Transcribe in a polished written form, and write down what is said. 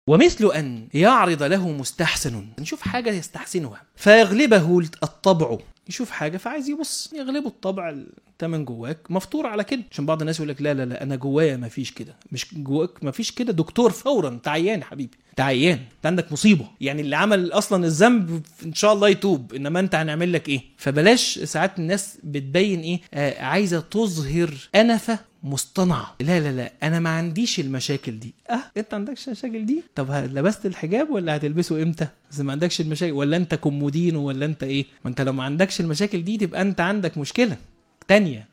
ومثل أن يعرض له مستحسن، نشوف حاجة يستحسنها فيغلبه الطبع، يشوف حاجة فعايز يبص يغلبه الطبع، انت من جواك مفطور على كده. عشان بعض الناس يقول لك لا لا لا انا جوايا ما فيش كده، مش جواك ما فيش كده دكتور فورا، انت عيان يا حبيبي، انت عيان، انت عندك مصيبه. يعني اللي عمل اصلا الذنب ان شاء الله يتوب، انما انت هنعمل لك ايه؟ فبلاش ساعات الناس بتبين ايه، عايزه تظهر انفه مصطنعه. لا لا لا انا ما عنديش المشاكل دي. انت عندكش المشاكل دي؟ طب لبست الحجاب ولا هتلبسه امتى؟ اذا ما عندكش المشاكل، ولا انت كومودينو ولا انت ايه؟ ما انت لو ما عندكش المشاكل دي تبقى انت عندك مشكله تانية.